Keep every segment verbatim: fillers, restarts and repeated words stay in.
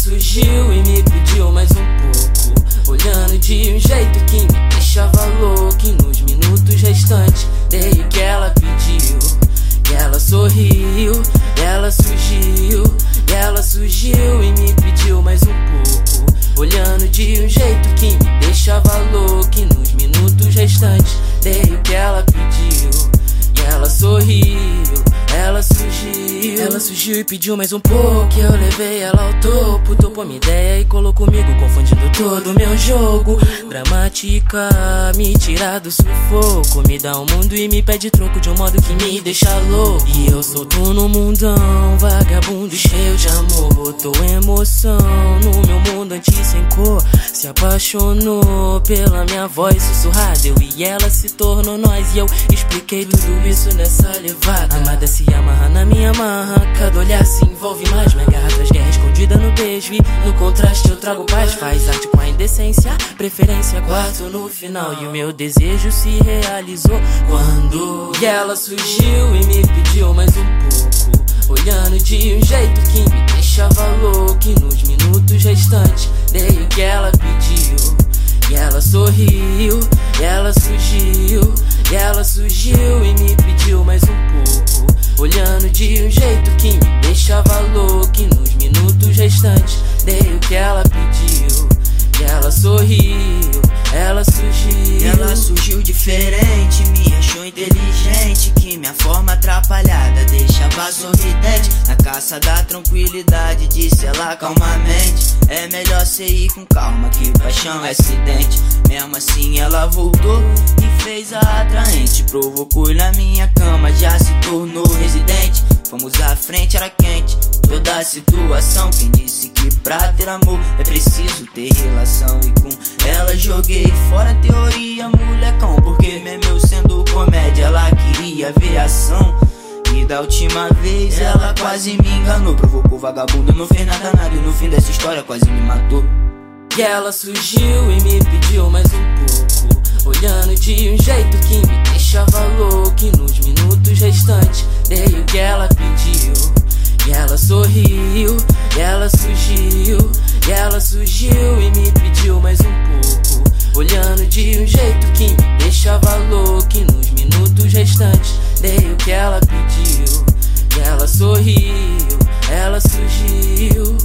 surgiu e me pediu mais um pouco, olhando de um jeito que me deixava louco. E nos minutos restantes dei o que ela pediu, e ela sorriu, e ela surgiu, e ela surgiu e me pediu mais um pouco, olhando de um jeito que me deixava louco. E nos minutos restantes dei o que ela pediu, e ela sorriu, ela surgiu. Ela surgiu e pediu mais um pouco, e eu levei ela ao topo. Topou minha ideia e colou comigo, confundindo todo o meu jogo. Dramática, me tira do sufoco, me dá um mundo e me pede troco de um modo que me deixa louco. E eu solto no mundão, vagabundo e cheio de amor. Botou emoção no meu mundo antes sem cor. Se apaixonou pela minha voz sussurrada, eu e ela se tornou nós. E eu expliquei tudo isso nessa levada. Amada se amarra na minha marra, cada olhar se envolve mais. Minha garra traz guerra escondida no beijo, e no contraste eu trago paz. Faz arte com a indecência, preferência quarto no final. E o meu desejo se realizou quando e ela surgiu e me pediu mais um pouco, olhando de um jeito que me deixava louco. E nos minutos restantes dei o que ela pediu, e ela sorriu, e ela surgiu, e ela surgiu e me pediu mais um pouco, olhando de um jeito que me deixava louco. E nos minutos restantes dei o que ela pediu, e ela sorriu, ela surgiu. Ela surgiu diferente, me achou inteligente, que minha forma atrapalhada deixava sorridente. Na caça da tranquilidade, disse ela calmamente, é melhor cê ir com calma, que paixão é acidente. Mesmo assim ela voltou e fez a atraente, provocou na minha cama, já se tornou residente. Fomos à frente, era quente toda a situação. Quem disse que pra ter amor é preciso ter relação? E com ela joguei fora a teoria, molecão, porque mesmo eu sendo comédia ela queria ver ação. E da última vez ela quase me enganou, provocou vagabundo, não fez nada nada, e no fim dessa história quase me matou. E ela surgiu e me pediu mais um pouco, olhando de um jeito que me deixava louco. E nos minutos restantes dei o que ela pediu, e ela sorriu, e ela surgiu, e ela surgiu e me pediu mais um pouco, olhando de um jeito que me deixava louco. E nos minutos restantes dei o que ela pediu, e ela sorriu, ela surgiu.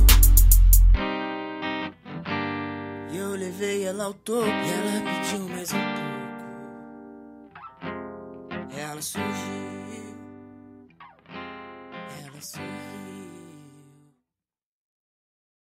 E eu levei ela ao topo, E ela pediu mais um pouco, ela surgiu. ela sorriu.